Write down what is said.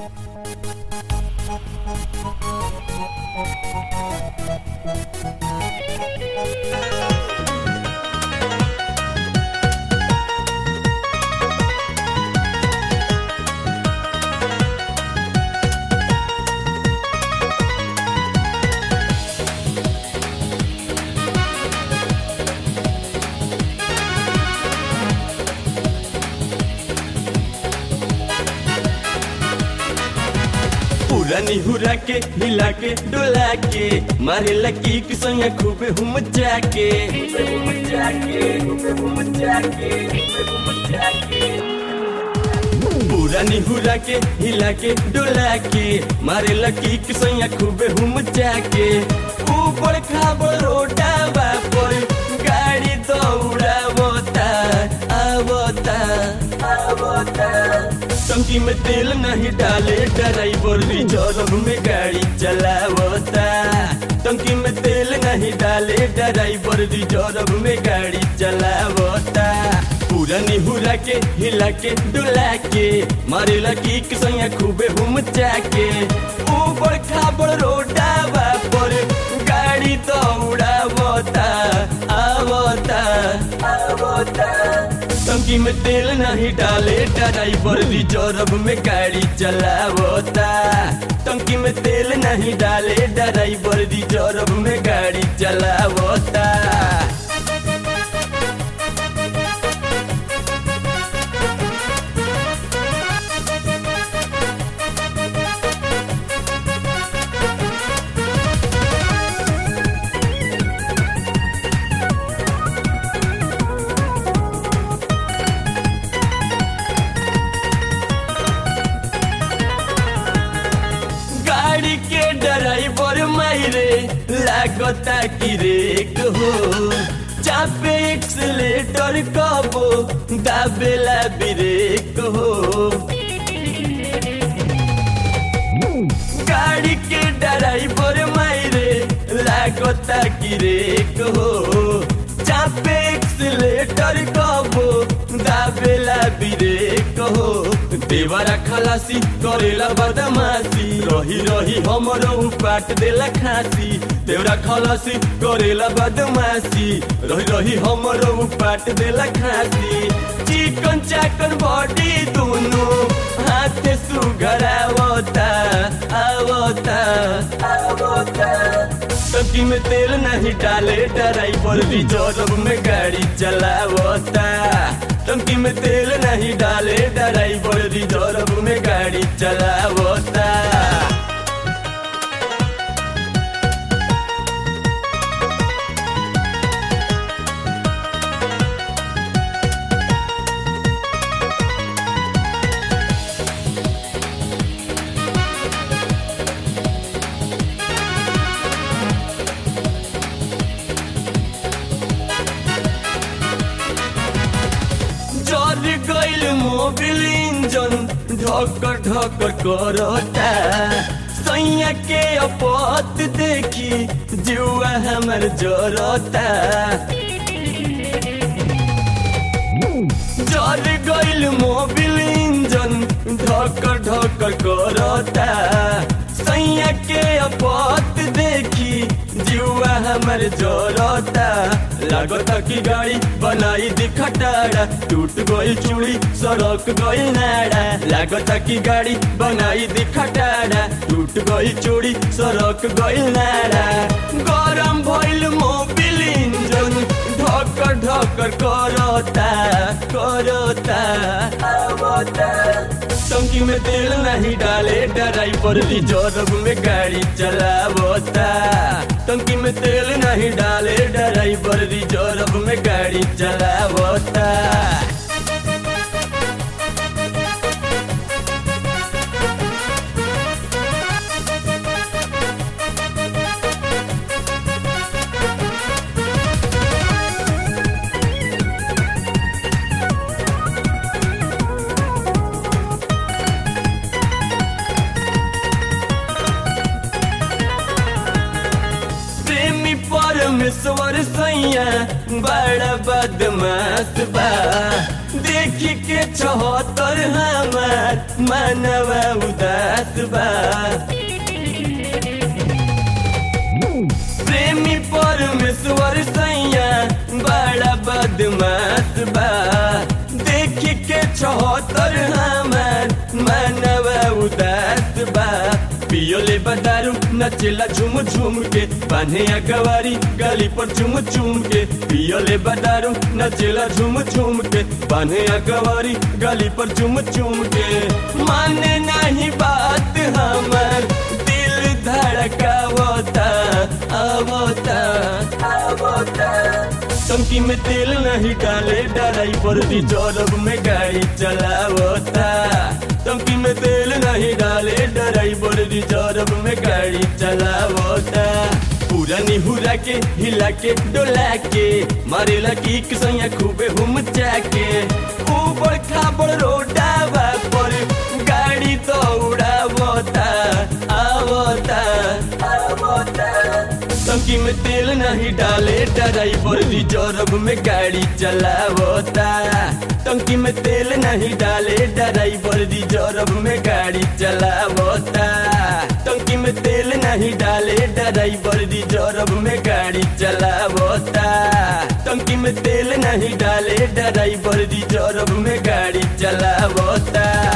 पूरा निहुरा के हिला के डोला के मारे लकी किसैया खूबे हम जाके पूरा निहुरा के हिला के डोला के मारे लकी किसैया खूबे हम जाके ऊपर खाबो रोटा पर गाड़ी दौड़ावता आवता टंकी में तेल नहीं डाले ड्राइवर रिजर्व में गाड़ी चलावता। टंकी में तेल नहीं डाले ड्राइवर रिजर्व में गाड़ी चलावता। पूरा निहुरा के हिला के डुला के मारे लकी किसैया खूबे हम जाके ऊपर खाबड़ रोडा पर गाड़ी दौड़ावता आवता। टंकी में तेल नहीं डाले ड्राइवर रिजर्व में गाड़ी चलावता। टंकी में तेल नहीं डाले ड्राइवर रिजर्व में गाड़ी चलावता। गाड़ी के ड्राइवर मायरे लागता कि रेक हो चापे एक्सीलेटर कबो दाबेला ब्रेक हो। गाड़ी के ड्राइवर मायरे लागता कि रेक हो चापे एक्सीलेटर कबो दाबेला ब्रेक हो। देवरा खलासी करेला बदमाशी रही रही हमरो पाट देला खासी। देवरा खलासी करेला बदमाशी रही रही हमरो पाट देला खासी। चिकन चाकन बॉडी दोनों हाथ सुघरावता आवता। टंकी में तेल नहीं डाले ड्राइवर रिजर्व में गाड़ी चलावता। टंकी में तेल नहीं डाले ड्राइवर रिजर्व में गाड़ी चलावता। गइल मोबिल इंजन ढक्कर ढक्कर करता। सैया के अपत देखी जुआ हमर जरता। जर गइल मोबिल इंजन ढक्कर ढक्कर करता। सैया के अपत देखी जुआ हमर जरता। लागता की गाड़ी बनाई दी खटारा टूट गई चूड़ी सड़क गई नाड़ा। लागता की गाड़ी बनाई दी खटारा टूट गई चूड़ी सड़क गई नाड़ा। गरम भइल मोबिल इंजन ढक्कर ढक्कर करता आवता। टंकी में तेल नहीं डाले ड्राइवर रिजर्व में गाड़ी चलावता। टंकी में तेल नहीं डाले ड्राइवर रिजर्व में गाड़ी चलावता। परमेश्वर सैया बड़ा बदमाश बा देखी के 74 हमार मनवा उदास बा। प्रेमी परमेश्वर सैया बड़ा बदमाश बा। देखी के 74 हमार मनवा उदास बा। पियोले बदारू नचेला झूम झूम के, बान्हे अगवारी गली पर चुम चुम के। पियोले बदारू नचेला झूम झूम के, बान्हे अगवारी गली पर चुम चुम के। माने नहीं बात हमार दिल धड़कावता आवता आवता। टंकी में तेल नहीं डाले ड्राइवर रिजर्व में गाड़ी चलावता। टंकी में तेल नहीं डाले ड्राइवर रिजर्व में गाड़ी चलावता। पूरा निहुरा के हिला के डोला के मारेला किक सैया खूबे हुम जाके। ऊबड़ खाबड़ रोडावा पर गाड़ी तो उड़ावता आवता आवता। टंकी में तेल नहीं डाले ड्राइवर रिजर्व में गाड़ी चलावता। टंकी में तेल नहीं डाले ड्राइवर रिजर्व में गाड़ी चलावता। टंकी में तेल नहीं डाले ड्राइवर रिजर्व में गाड़ी चलावता। टंकी में तेल नहीं डाले ड्राइवर रिजर्व में गाड़ी चलावता।